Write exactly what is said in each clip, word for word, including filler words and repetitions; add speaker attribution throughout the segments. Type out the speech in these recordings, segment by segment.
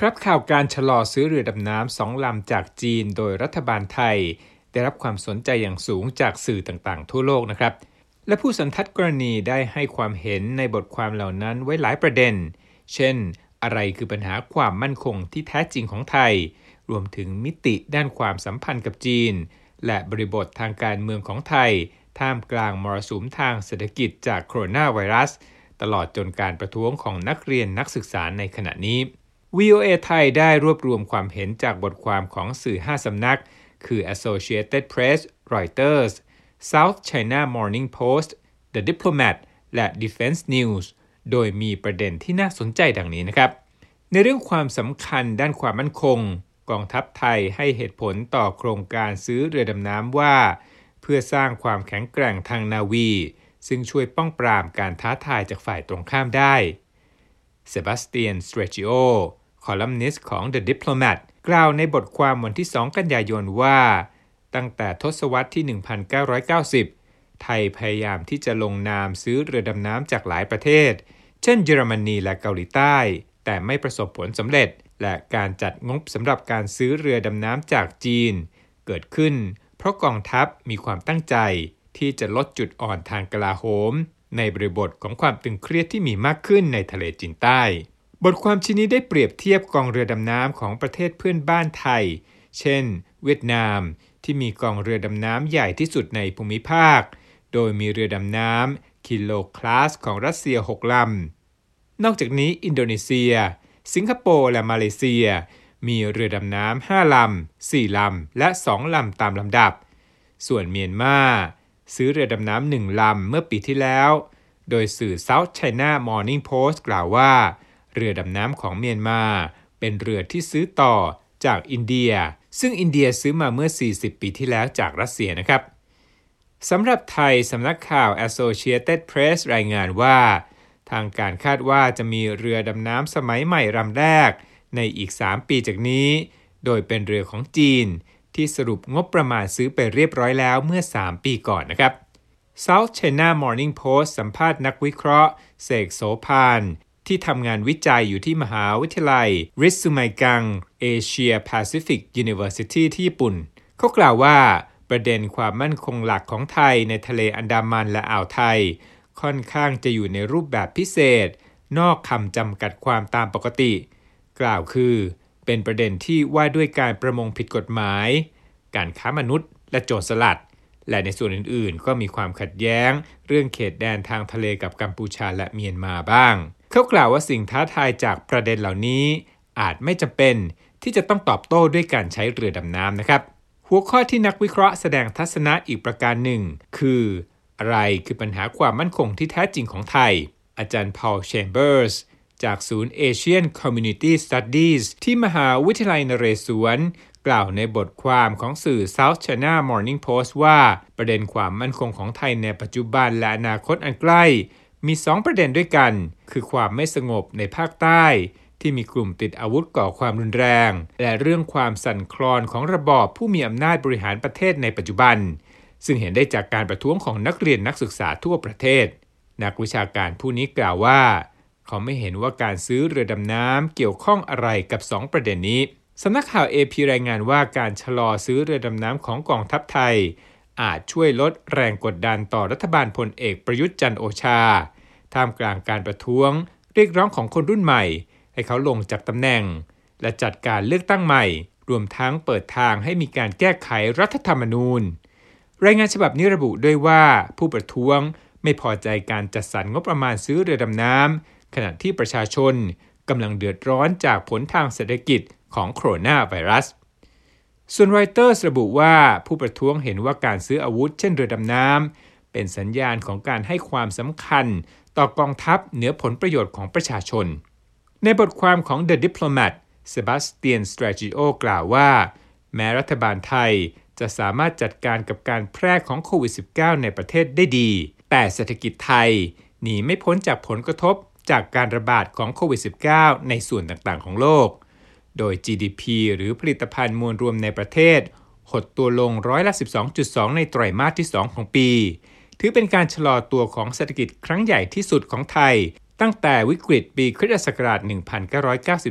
Speaker 1: ครับข่าวการชะลอซื้อเรือดำน้ำสองลำจากจีนโดยรัฐบาลไทยได้รับความสนใจอย่างสูงจากสื่อต่างๆทั่วโลกนะครับและผู้สันทัดกรณีได้ให้ความเห็นในบทความเหล่านั้นไว้หลายประเด็นเช่นอะไรคือปัญหาความมั่นคงที่แท้จริงของไทยรวมถึงมิติด้านความสัมพันธ์กับจีนและบริบททางการเมืองของไทยท่ามกลางมรสุมทางเศรษฐกิจจากโคโรนาไวรัสตลอดจนการประท้วงของนักเรียนนักศึกษาในขณะนี้ วี โอ เอ ไทยได้รวบรวมความเห็นจากบทความของสื่อห้าสำนักคือ Associated Press, Reuters, South China Morning Post, The Diplomat และ Defense News โดยมีประเด็นที่น่าสนใจดังนี้นะครับในเรื่องความสำคัญด้านความมั่นคงกองทัพไทยให้เหตุผลต่อโครงการซื้อเรือดำน้ำว่าเพื่อสร้างความแข็งแกร่งทางนาวีซึ่งช่วยป้องปรามการท้าทายจากฝ่ายตรงข้ามได้เซบาสเตียน สเตรจิโอคอลัมนิสต์ของ The Diplomat กล่าวในบทความวันที่สองกันยายนว่าตั้งแต่ทศวรรษที่ หนึ่งพันเก้าร้อยเก้าสิบ ไทยพยายามที่จะลงนามซื้อเรือดำน้ำจากหลายประเทศเช่นเยอรมนีและเกาหลีใต้แต่ไม่ประสบผลสำเร็จและการจัดงบสำหรับการซื้อเรือดำน้ำจากจีนเกิดขึ้นเพราะกองทัพมีความตั้งใจที่จะลดจุดอ่อนทางกลาโหมในบริบทของความตึงเครียดที่มีมากขึ้นในทะเลจีนใต้บทความชิ้นนี้ได้เปรียบเทียบกองเรือดำน้ำของประเทศเพื่อนบ้านไทยเช่นเวียดนามที่มีกองเรือดำน้ำใหญ่ที่สุดในภูมิภาคโดยมีเรือดำน้ำคิโลคลาสของรัสเซียหกลำนอกจากนี้อินโดนีเซียสิงคโปร์และมาเลเซียมีเรือดำน้ำห้าลำสี่ลำและสองลำตามลำดับส่วนเมียนมาซื้อเรือดำน้ำหนึ่งลำเมื่อปีที่แล้วโดยสื่อ South China Morning Post กล่าวว่าเรือดำน้ำของเมียนมาเป็นเรือที่ซื้อต่อจากอินเดียซึ่งอินเดียซื้อมาเมื่อสี่สิบปีที่แล้วจากรัสเซียนะครับสำหรับไทยสำนักข่าว Associated Press รายงานว่าทางการคาดว่าจะมีเรือดำน้ำสมัยใหม่ลำแรกในอีกสามปีจากนี้โดยเป็นเรือของจีนที่สรุปงบประมาณซื้อไปเรียบร้อยแล้วเมื่อสามปีก่อนนะครับ South China Morning Post สัมภาษณ์นักวิเคราะห์เสกโสภานที่ทำงานวิจัยอยู่ที่มหาวิทยาลัยริซุไมกัง Asia Pacific University ที่ญี่ปุ่นเขากล่าวว่าประเด็นความมั่นคงหลักของไทยในทะเลอันดามันและอ่าวไทยค่อนข้างจะอยู่ในรูปแบบพิเศษนอกคำจำกัดความตามปกติกล่าวคือเป็นประเด็นที่ว่าด้วยการประมงผิดกฎหมายการค้ามนุษย์และโจรสลัดและในส่วนอื่นๆก็มีความขัดแย้งเรื่องเขตแดนทางทะเลกับกัมพูชาและเมียนมาบ้างเขากล่าวว่าสิ่งท้าทายจากประเด็นเหล่านี้อาจไม่จำเป็นที่จะต้องตอบโต้ด้วยการใช้เรือดำน้ำนะครับหัวข้อที่นักวิเคราะห์แสดงทัศนะอีกประการหนึ่งคืออะไรคือปัญหาความมั่นคงที่แท้จริงของไทยอาจารย์พอล แชมเบอร์สจากศูนย์ Asian Community Studies ที่มหาวิทยาลัยนเรศวรกล่าวในบทความของสื่อ South China Morning Post ว่าประเด็นความมั่นคงของไทยในปัจจุบันและอนาคตอันใกล้มีสองประเด็นด้วยกันคือความไม่สงบในภาคใต้ที่มีกลุ่มติดอาวุธก่อความรุนแรงและเรื่องความสั่นคลอนของระบอบผู้มีอำนาจบริหารประเทศในปัจจุบันซึ่งเห็นได้จากการประท้วงของนักเรียนนักศึกษาทั่วประเทศนักวิชาการผู้นี้กล่าวว่าเขาไม่เห็นว่าการซื้อเรือดำน้ำเกี่ยวข้องอะไรกับสองประเด็นนี้สำนักข่าว เอ พี รายงานว่าการชะลอซื้อเรือดำน้ำของกองทัพไทยอาจช่วยลดแรงกดดันต่อรัฐบาลพลเอกประยุทธ์จันทร์โอชาท่ามกลางการประท้วงเรียกร้องของคนรุ่นใหม่ให้เขาลงจากตำแหน่งและจัดการเลือกตั้งใหม่รวมทั้งเปิดทางให้มีการแก้ไขรัฐธรรมนูญรายงานฉบับนี้ระบุด้วยว่าผู้ประท้วงไม่พอใจการจัดสรรงบประมาณซื้อเรือดำน้ำขณะที่ประชาชนกำลังเดือดร้อนจากผลทางเศรษฐกิจของโคโรนาไวรัสส่วน Reuters ระบุว่าผู้ประท้วงเห็นว่าการซื้ออาวุธเช่นเรือดำน้ำเป็นสัญญาณของการให้ความสำคัญต่อกองทัพเหนือผลประโยชน์ของประชาชนในบทความของ The Diplomat เซบาสเตียน สเตรจิโอกล่าวว่าแม้รัฐบาลไทยจะสามารถจัดการกับการแพร่ของโควิด สิบเก้า ในประเทศได้ดีแต่เศรษฐกิจไทยหนีไม่พ้นจากผลกระทบจากการระบาดของโควิด สิบเก้า ในส่วนต่างๆของโลกโดย จี ดี พี หรือผลิตภัณฑ์มวลรวมในประเทศหดตัวลงร้อยละ สิบสองจุดสอง ในไตรมาสที่สองของปีถือเป็นการชะลอตัวของเศรษฐกิจครั้งใหญ่ที่สุดของไทยตั้งแต่วิกฤตปีคริสตศักราช หนึ่งพันเก้าร้อยเก้าสิบเจ็ด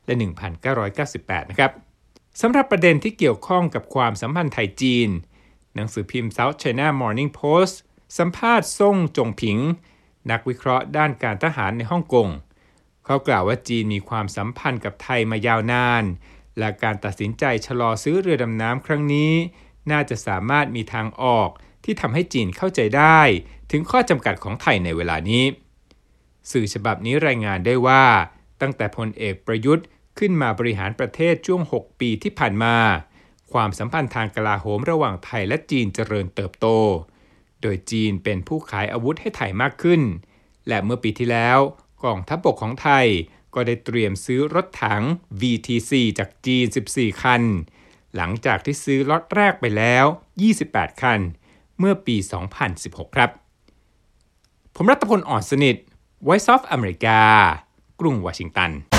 Speaker 1: และ หนึ่งพันเก้าร้อยเก้าสิบแปด นะครับสำหรับประเด็นที่เกี่ยวข้องกับความสัมพันธ์ไทยจีนหนังสือพิมพ์ South China Morning Post สัมภาษณ์ซ่งจงผิงนักวิเคราะห์ด้านการทหารในฮ่องกงเขากล่าวว่าจีนมีความสัมพันธ์กับไทยมายาวนานและการตัดสินใจชะลอซื้อเรือดำน้ำครั้งนี้น่าจะสามารถมีทางออกที่ทำให้จีนเข้าใจได้ถึงข้อจำกัดของไทยในเวลานี้สื่อฉบับนี้รายงานได้ว่าตั้งแต่พลเอกประยุทธ์ขึ้นมาบริหารประเทศช่วงหกปีที่ผ่านมาความสัมพันธ์ทางกลาโหมระหว่างไทยและจีนเจริญเติบโตโดยจีนเป็นผู้ขายอาวุธให้ไทยมากขึ้นและเมื่อปีที่แล้วกองทัพบกของไทยก็ได้เตรียมซื้อรถถัง วี ที ซี จากจีนสิบสี่คันหลังจากที่ซื้อล็อตแรกไปแล้วยี่สิบแปดคันเมื่อปีสองพันสิบหกครับผมรัตพล อ่อนสนิท Voice of America กรุงวอชิงตัน